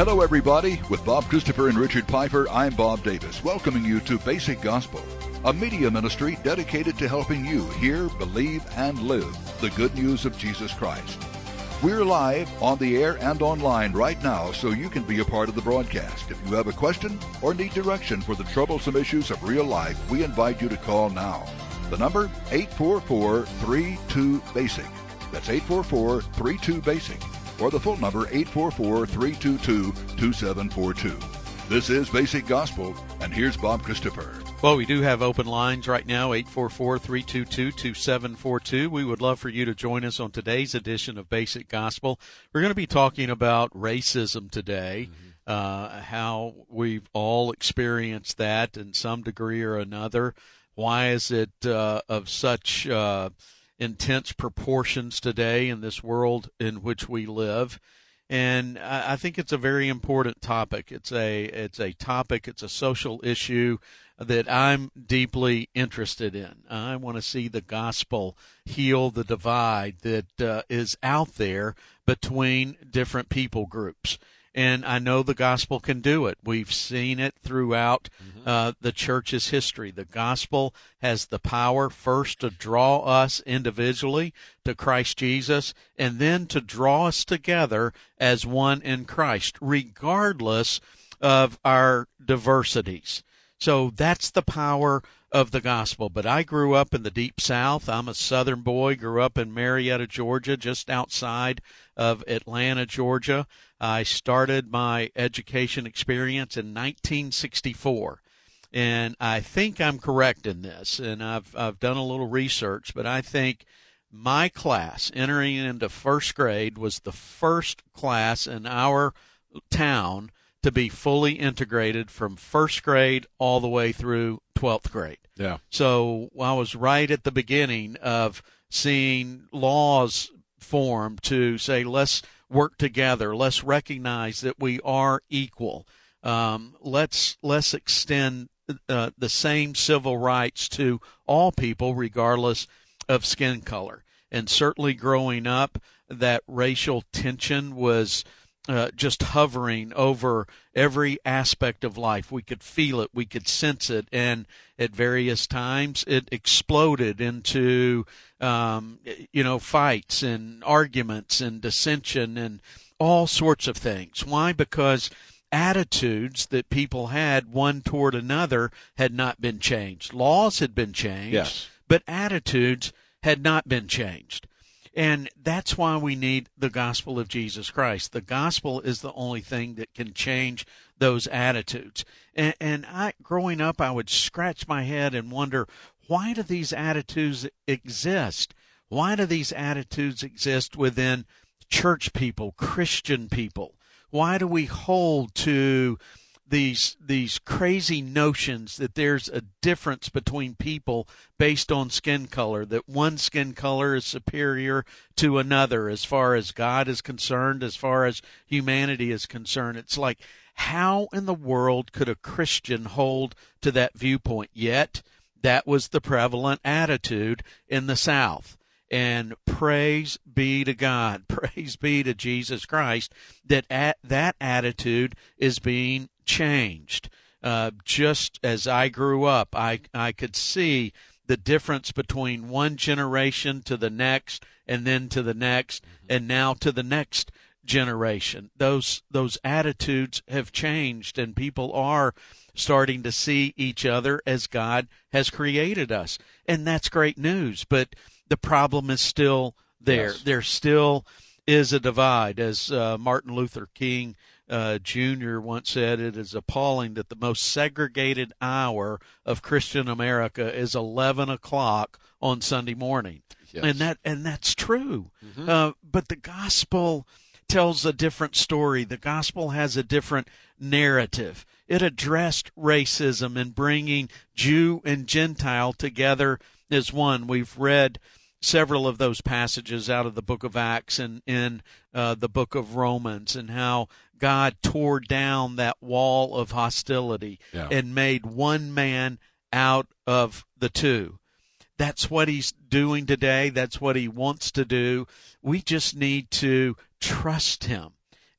Hello, everybody. With Bob Christopher and Richard Piper, I'm Bob Davis, welcoming you to Basic Gospel, a media ministry dedicated to helping you hear, believe, and live the good news of Jesus Christ. We're live on the air and online right now, so you can be a part of the broadcast. If you have a question or need direction for the troublesome issues of real life, we invite you to call now. The number, 844-32-BASIC. That's 844-32-BASIC. Or the full number, 844-322-2742. This is Basic Gospel, and here's Bob Christopher. Well, we do have open lines right now, 844-322-2742. We would love for you to join us on today's edition of Basic Gospel. We're going to be talking about racism today, how we've all experienced that in some degree or another. Why is it of such intense proportions today in this world in which we live? And I think it's a very important topic. It's a topic, it's a social issue that I'm deeply interested in. I want to see the gospel heal the divide that is out there between different people groups. And I know the gospel can do it. We've seen it throughout the church's history. The gospel has the power first to draw us individually to Christ Jesus, and then to draw us together as one in Christ, regardless of our diversities. So that's the power of the gospel. But I grew up in the Deep South. I'm a Southern boy, grew up in Marietta, Georgia, just outside of Atlanta, Georgia. I started my education experience in 1964. And I think I'm correct in this, and I've done a little research, but I think my class entering into first grade was the first class in our town to be fully integrated from first grade all the way through 12th grade. Yeah. So I was right at the beginning of seeing laws form to say, let's work together. Let's recognize that we are equal. Let's extend the same civil rights to all people, regardless of skin color. And certainly growing up, that racial tension was just hovering over every aspect of life. We could feel it, we could sense it, and at various times it exploded into fights and arguments and dissension and all sorts of things. Why? Because attitudes that people had one toward another had not been changed. Laws had been changed, yes, but attitudes had not been changed. And that's why we need the gospel of Jesus Christ. The gospel is the only thing that can change those attitudes. And growing up, I would scratch my head and wonder, why do these attitudes exist? Why do these attitudes exist within church people, Christian people? Why do we hold to these crazy notions that there's a difference between people based on skin color, that one skin color is superior to another as far as God is concerned, as far as humanity is concerned? It's like, how in the world could a Christian hold to that viewpoint? Yet, that was the prevalent attitude in the South. And praise be to God, praise be to Jesus Christ, that that attitude is being changed. Just as I grew up, I could see the difference between one generation to the next, and then to the next, and now to the next generation. Those attitudes have changed, and people are starting to see each other as God has created us. And that's great news, but the problem is still there. Yes. There still is a divide. As Martin Luther King Jr. once said, it is appalling that the most segregated hour of Christian America is 11 o'clock on Sunday morning. Yes. And that's true. But the gospel tells a different story. The gospel has a different narrative. It addressed racism and bringing Jew and Gentile together as one. We've read several of those passages out of the book of Acts and in the book of Romans, and how God tore down that wall of hostility and made one man out of the two. That's what he's doing today. That's what he wants to do. We just need to trust him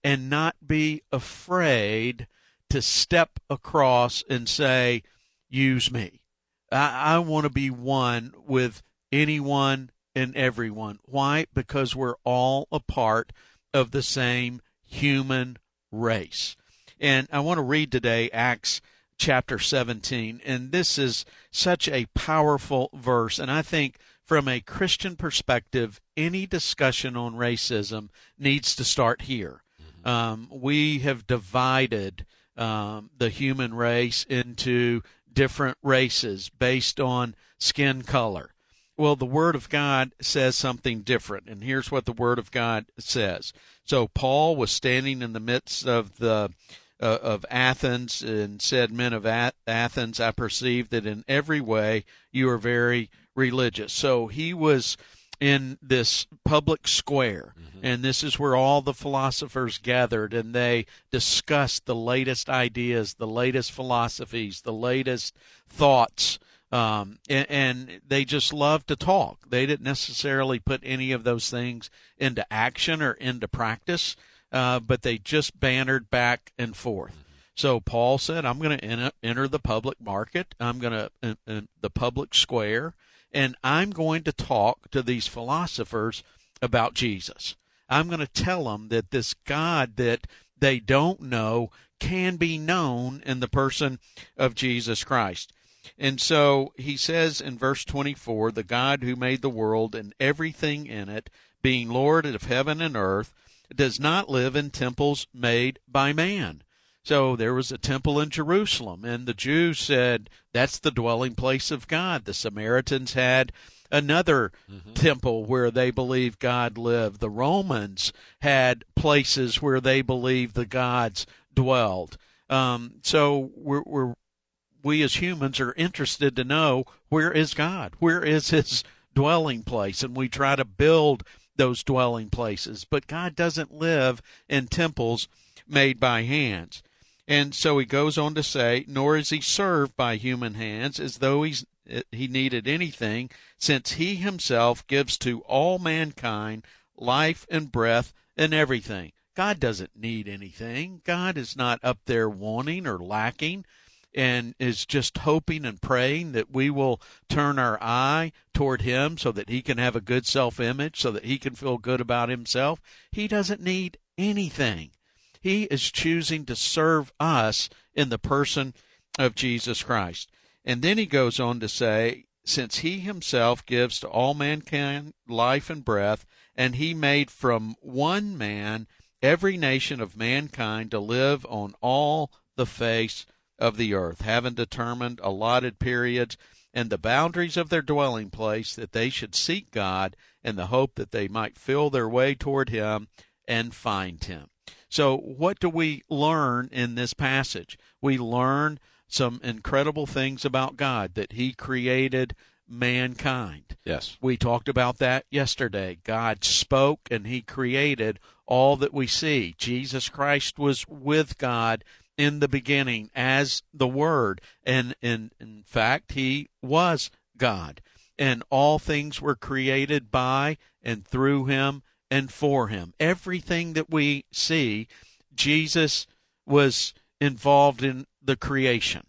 and not be afraid to step across and say, use me. I want to be one with anyone and everyone. Why? Because we're all a part of the same human race. And I want to read today Acts chapter 17, and this is such a powerful verse, and I think from a Christian perspective, any discussion on racism needs to start here. We have divided the human race into different races based on skin color. Well, the Word of God says something different, and here's what the Word of God says. So Paul was standing in the midst of Athens and said, "Men of Athens, I perceive that in every way you are very religious." So he was in this public square, and this is where all the philosophers gathered, and they discussed the latest ideas, the latest philosophies, the latest thoughts, and they just loved to talk. They didn't necessarily put any of those things into action or into practice, but they just bantered back and forth. So Paul said, I'm going to enter the public market. I'm going to the public square, and I'm going to talk to these philosophers about Jesus. I'm going to tell them that this God that they don't know can be known in the person of Jesus Christ. And so he says in verse 24, the God who made the world and everything in it, being Lord of heaven and earth, does not live in temples made by man. So there was a temple in Jerusalem, and the Jews said that's the dwelling place of God. The Samaritans had another temple where they believed God lived. The Romans had places where they believed the gods dwelled. So we as humans are interested to know, where is God? Where is his dwelling place? And we try to build those dwelling places. But God doesn't live in temples made by hands. And so he goes on to say, nor is he served by human hands as though he needed anything, since he himself gives to all mankind life and breath and everything. God doesn't need anything. God is not up there wanting or lacking, and is just hoping and praying that we will turn our eye toward him so that he can have a good self-image, so that he can feel good about himself. He doesn't need anything. He is choosing to serve us in the person of Jesus Christ. And then he goes on to say, since he himself gives to all mankind life and breath, and he made from one man every nation of mankind to live on all the face of the earth, having determined allotted periods and the boundaries of their dwelling place, that they should seek God in the hope that they might feel their way toward him and find him. So what do we learn in this passage? We learn some incredible things about God, that he created mankind. Yes. We talked about that yesterday. God spoke and he created all that we see. Jesus Christ was with God in the beginning as the Word, and in fact he was God, and all things were created by and through him and for him. Everything that we see, Jesus was involved in the creation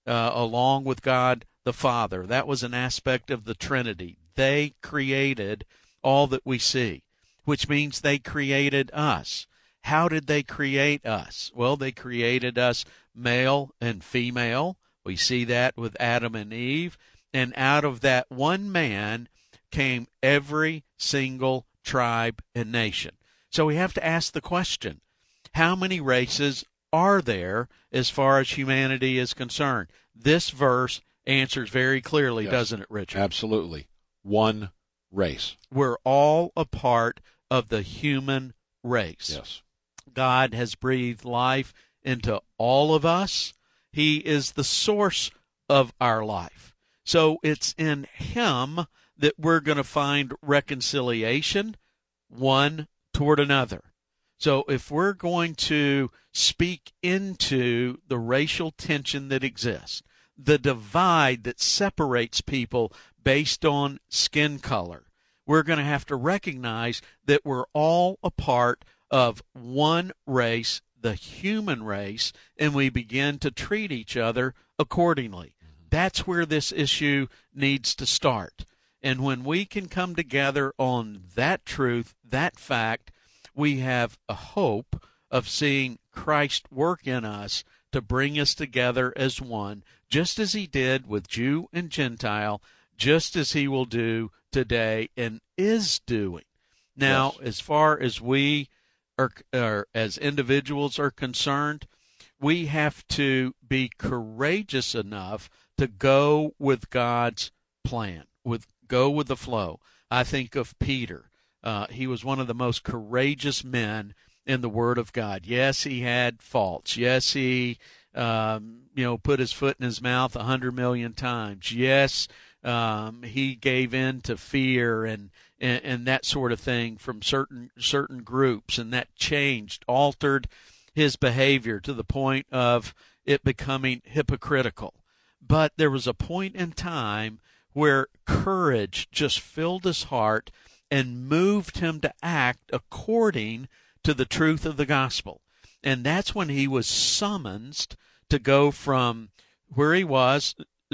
along with God the Father. That was an aspect of the Trinity. They created all that we see, which means they created us. How did they create us? Well, they created us male and female. We see that with Adam and Eve. And out of that one man came every single tribe and nation. So we have to ask the question, how many races are there as far as humanity is concerned? This verse answers very clearly, yes, doesn't it, Richard? Absolutely. One race. We're all a part of the human race. Yes. God has breathed life into all of us. He is the source of our life. So it's in him that we're going to find reconciliation one toward another. So if we're going to speak into the racial tension that exists, the divide that separates people based on skin color, we're going to have to recognize that we're all a part of one race, the human race, and we begin to treat each other accordingly. That's where this issue needs to start. And when we can come together on that truth, that fact, we have a hope of seeing Christ work in us to bring us together as one, just as he did with Jew and Gentile, just as he will do today and is doing. Now, Yes. as far as we are as individuals are concerned, we have to be courageous enough to go with God's plan, go with the flow. I think of Peter. He was one of the most courageous men in the Word of God. Yes, he had faults. Yes, he put his foot in his mouth 100 million times. Yes, he gave in to fear and that sort of thing from certain groups, and that altered his behavior to the point of it becoming hypocritical. But there was a point in time where courage just filled his heart and moved him to act according to the truth of the gospel. And that's when he was summoned to go from where he was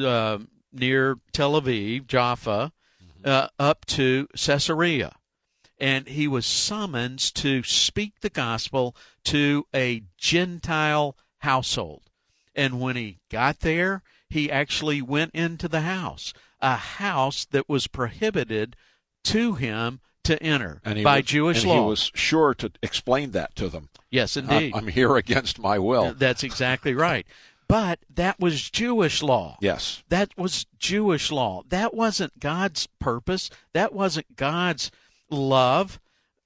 near Tel Aviv, Jaffa, up to Caesarea. And he was summoned to speak the gospel to a Gentile household. And when he got there, he actually went into the house, a house that was prohibited to him to enter by Jewish law. And he was sure to explain that to them. Yes, indeed. I'm here against my will. That's exactly right. But that was Jewish law. Yes. That was Jewish law. That wasn't God's purpose. That wasn't God's love,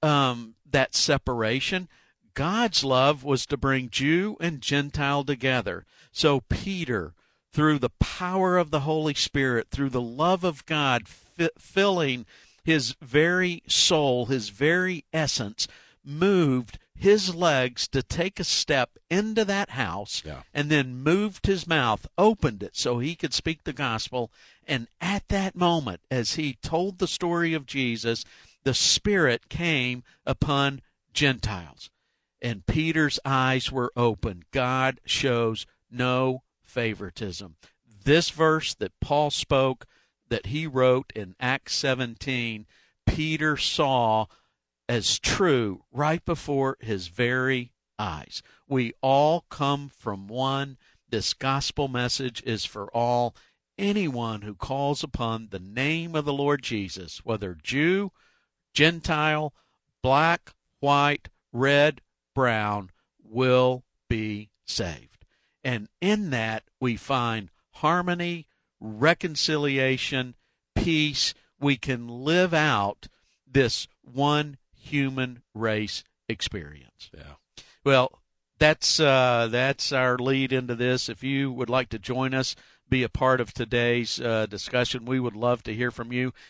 that separation. God's love was to bring Jew and Gentile together. So Peter, through the power of the Holy Spirit, through the love of God filling his very soul, his very essence, moved his legs to take a step into that house, and then moved his mouth, opened it so he could speak the gospel. And at that moment, as he told the story of Jesus, the Spirit came upon Gentiles. And Peter's eyes were opened. God shows no favoritism. This verse that Paul spoke, that he wrote in Acts 17, Peter saw as true right before his very eyes. We all come from one. This gospel message is for all. Anyone who calls upon the name of the Lord Jesus, whether Jew, Gentile, black, white, red, brown, will be saved. And in that we find harmony, reconciliation, peace. We can live out this one human race experience. Yeah. Well, that's our lead into this. If you would like to join us, be a part of today's discussion, we would love to hear from you.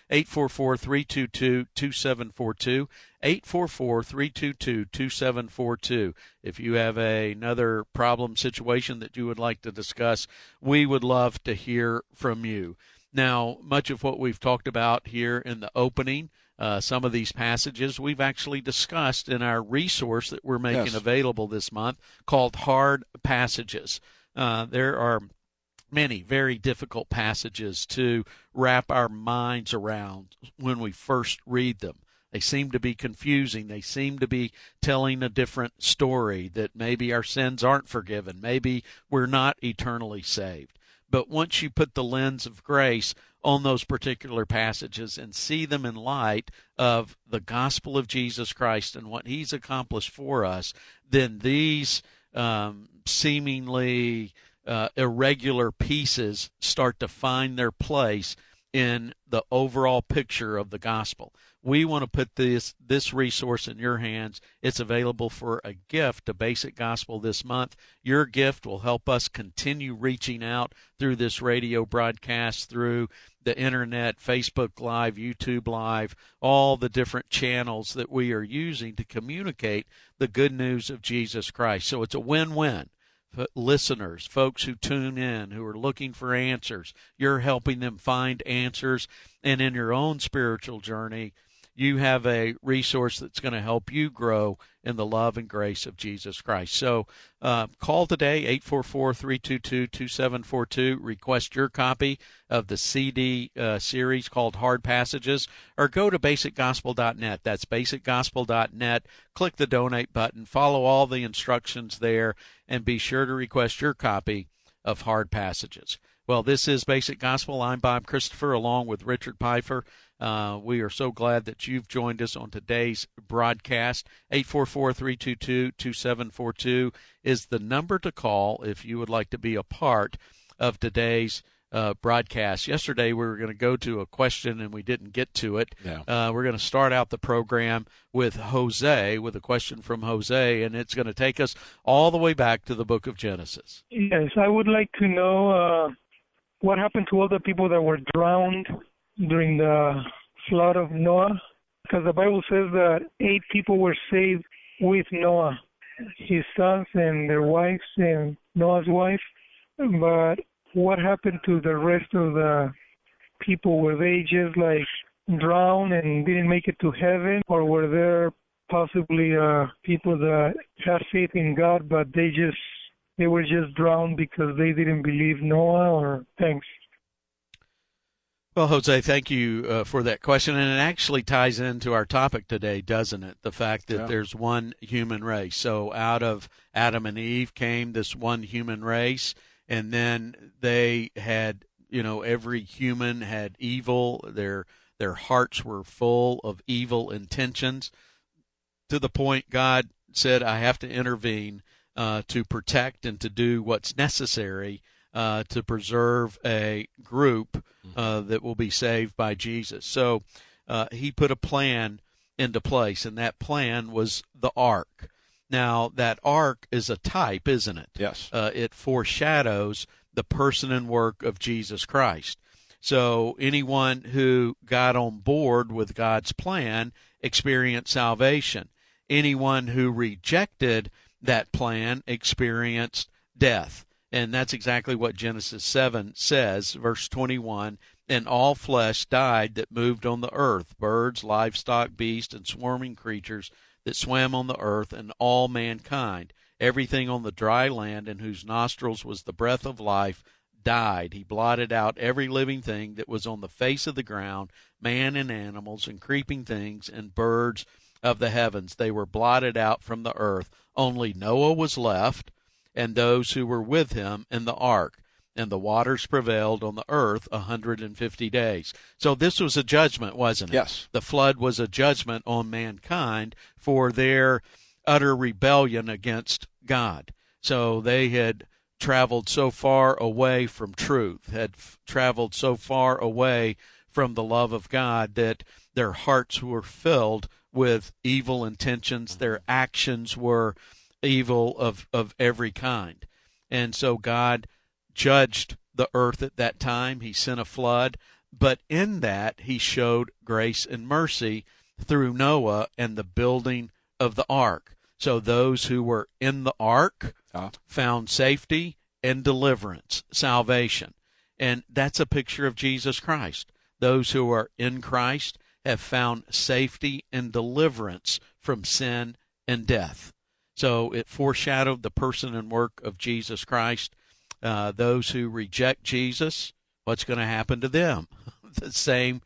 844-322-2742, 844-322-2742. If you have another problem situation that you would like to discuss, we would love to hear from you. Now, much of what we've talked about here in the opening, some of these passages we've actually discussed in our resource that we're making available this month called Hard Passages. There are many very difficult passages to wrap our minds around when we first read them. They seem to be confusing. They seem to be telling a different story, that maybe our sins aren't forgiven. Maybe we're not eternally saved. But once you put the lens of grace on those particular passages and see them in light of the gospel of Jesus Christ and what he's accomplished for us, then these seemingly irregular pieces start to find their place in the overall picture of the gospel. We want to put this resource in your hands. It's available for a gift to Basic Gospel this month. Your gift will help us continue reaching out through this radio broadcast, through the internet, Facebook Live, YouTube Live, all the different channels that we are using to communicate the good news of Jesus Christ. So it's a win-win. Listeners, folks who tune in, who are looking for answers, you're helping them find answers, and in your own spiritual journey, you have a resource that's going to help you grow in the love and grace of Jesus Christ. So call today, 844-322-2742. Request your copy of the CD series called Hard Passages, or go to basicgospel.net. That's basicgospel.net. Click the donate button. Follow all the instructions there, and be sure to request your copy of Hard Passages. Well, this is Basic Gospel. I'm Bob Christopher, along with Richard Pfeiffer. We are so glad that you've joined us on today's broadcast. 844-322-2742 is the number to call if you would like to be a part of today's broadcast. Yesterday we were going to go to a question and we didn't get to it. Yeah. We're going to start out the program with Jose, with a question from Jose, and it's going to take us all the way back to the book of Genesis. Yes, I would like to know what happened to all the people that were drowned during the flood of Noah, because the Bible says that 8 people were saved with Noah, his sons and their wives and Noah's wife. But what happened to the rest of the people? Were they just like drowned and didn't make it to heaven, or were there possibly people that had faith in God, but they were just drowned because they didn't believe Noah? Or thanks. Well, Jose, thank you for that question, and it actually ties into our topic today, doesn't it? The fact that there's one human race. So out of Adam and Eve came this one human race, and then they had, every human had evil. Their hearts were full of evil intentions, to the point God said, I have to intervene to protect and to do what's necessary to preserve a group that will be saved by Jesus. So he put a plan into place, and that plan was the ark. Now, that ark is a type, isn't it? Yes. It foreshadows the person and work of Jesus Christ. So anyone who got on board with God's plan experienced salvation. Anyone who rejected that plan experienced death. And that's exactly what Genesis 7 says, verse 21, and all flesh died that moved on the earth, birds, livestock, beasts, and swarming creatures that swam on the earth, and all mankind. Everything on the dry land in whose nostrils was the breath of life died. He blotted out every living thing that was on the face of the ground, man and animals and creeping things and birds of the heavens. They were blotted out from the earth. Only Noah was left, and those who were with him in the ark, and the waters prevailed on the earth 150 days. So this was a judgment, wasn't it? Yes. The flood was a judgment on mankind for their utter rebellion against God. So they had traveled so far away from truth, had traveled so far away from the love of God, that their hearts were filled with evil intentions. Their actions were evil of every kind. And so God judged the earth at that time. He sent a flood, but in that he showed grace and mercy through Noah and the building of the ark. So those who were in the ark found safety and deliverance, salvation. And that's a picture of Jesus Christ. Those who are in Christ have found safety and deliverance from sin and death. So it foreshadowed the person and work of Jesus Christ. Those who reject Jesus, what's going to happen to them? The same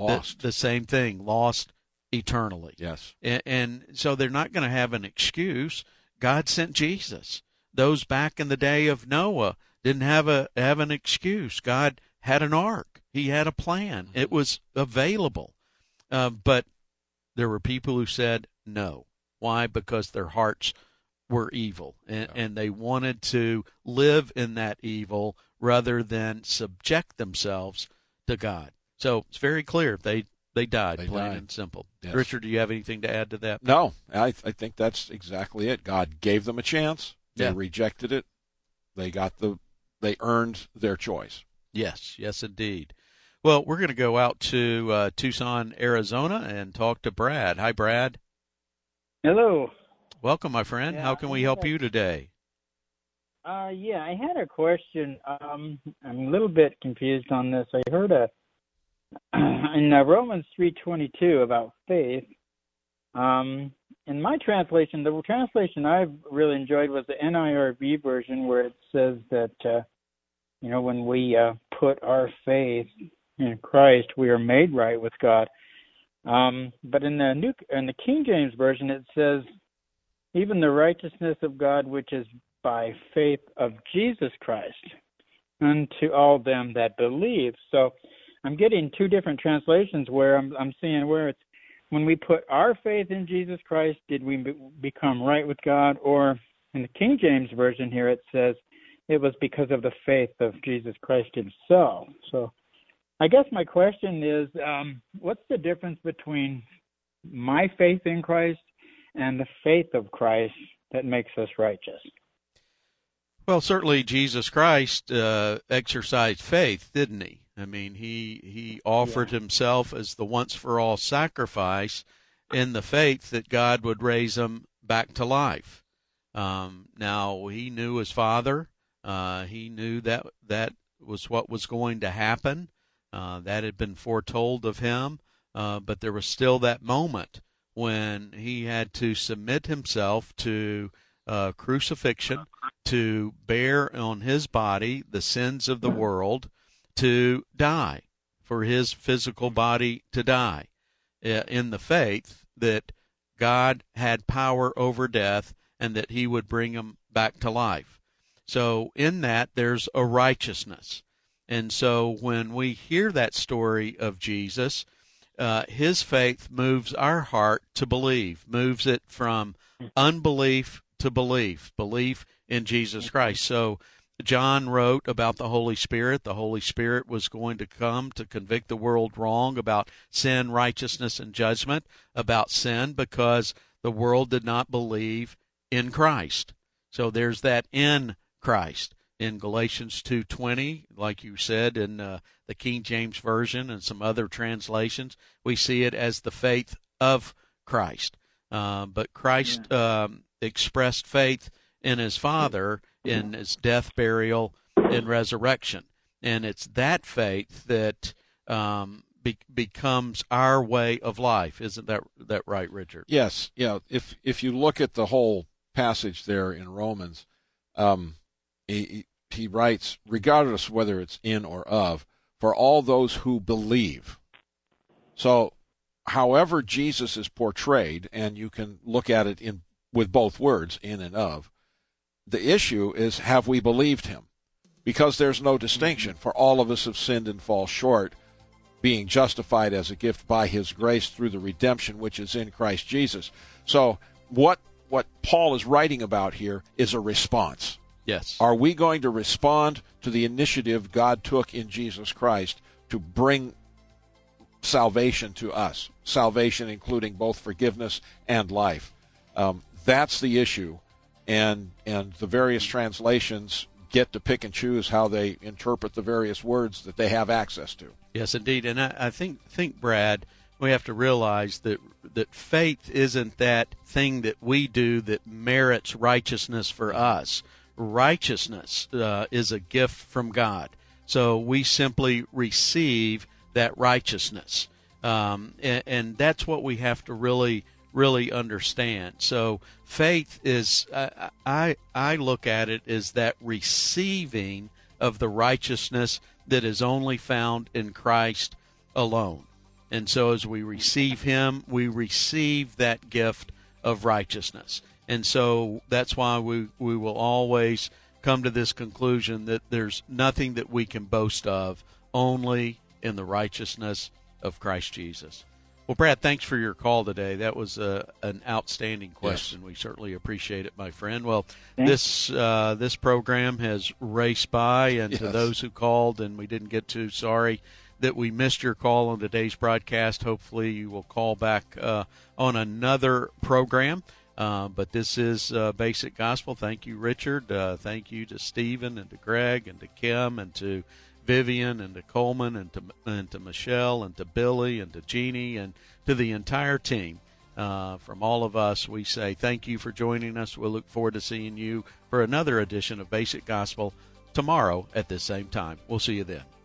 thing, lost eternally. Yes. And so they're not going to have an excuse. God sent Jesus. Those back in the day of Noah didn't have an excuse. God had an ark. He had a plan. Mm-hmm. It was available. But there were people who said no. Why? Because their hearts were evil, and they wanted to live in that evil rather than subject themselves to God. So it's very clear they died, plain and simple. Yes. Richard, do you have anything to add to that? No, I think that's exactly it. God gave them a chance. They rejected it. They earned their choice. Yes, indeed. Well, we're going to go out to Tucson, Arizona, and talk to Brad. Hi, Brad. Hello. Welcome, my friend. How can we help you today? I had a question. I'm a little bit confused on this. I heard in Romans 3:22 about faith, in my translation, the translation I've really enjoyed was the NIRV version, where it says that when we put our faith in Christ, we are made right with God. But in the King James version, it says, even the righteousness of God, which is by faith of Jesus Christ, unto all them that believe. So I'm getting two different translations where I'm seeing where it's, when we put our faith in Jesus Christ, did we become right with God? Or in the King James version here, it says it was because of the faith of Jesus Christ himself. So I guess my question is, what's the difference between my faith in Christ and the faith of Christ that makes us righteous? Well, certainly Jesus Christ exercised faith, didn't he? I mean, he offered himself as the once-for-all sacrifice in the faith that God would raise him back to life. Now, he knew his Father. He knew that was what was going to happen. That had been foretold of him. But there was still that moment when he had to submit himself to crucifixion, to bear on his body the sins of the world, to die, for his physical body to die, in the faith that God had power over death and that he would bring him back to life. So in that, there's a righteousness. And so when we hear that story of Jesus, his faith moves our heart to believe, moves it from unbelief to belief in Jesus Christ. So John wrote about the Holy Spirit. The Holy Spirit was going to come to convict the world wrong about sin, righteousness, and judgment, about sin, because the world did not believe in Christ. So there's that in Christ. In Galatians 2:20, like you said, in the King James Version and some other translations, we see it as the faith of Christ. But Christ expressed faith in his Father, in his death, burial, and resurrection. And it's that faith that becomes our way of life. Isn't that right, Richard? Yes. Yeah. If you look at the whole passage there in Romans, he writes, regardless whether it's in or of, for all those who believe. So however Jesus is portrayed, and you can look at it with both words, in and of, the issue is, have we believed him? Because there's no distinction, for all of us have sinned and fall short, being justified as a gift by his grace through the redemption which is in Christ Jesus. So what Paul is writing about here is a response. Yes. Are we going to respond to the initiative God took in Jesus Christ to bring salvation to us? Salvation including both forgiveness and life. That's the issue, and the various translations get to pick and choose how they interpret the various words that they have access to. Yes, indeed. And I think, Brad, we have to realize that faith isn't that thing that we do that merits righteousness for us. Righteousness is a gift from God. So we simply receive that righteousness. And that's what we have to really understand. So faith is, I look at it as that receiving of the righteousness that is only found in Christ alone. And so as we receive him, we receive that gift of righteousness. And so that's why we will always come to this conclusion that there's nothing that we can boast of, only in the righteousness of Christ Jesus. Well, Brad, thanks for your call today. That was an outstanding question. Yes. We certainly appreciate it, my friend. Well, this program has raced by, and to those who called and we didn't get to, sorry that we missed your call on today's broadcast. Hopefully you will call back on another program. But this is Basic Gospel. Thank you, Richard. Thank you to Stephen and to Greg and to Kim and to Vivian and to Coleman and to Michelle and to Billy and to Jeannie and to the entire team. From all of us, we say thank you for joining us. We'll look forward to seeing you for another edition of Basic Gospel tomorrow at this same time. We'll see you then.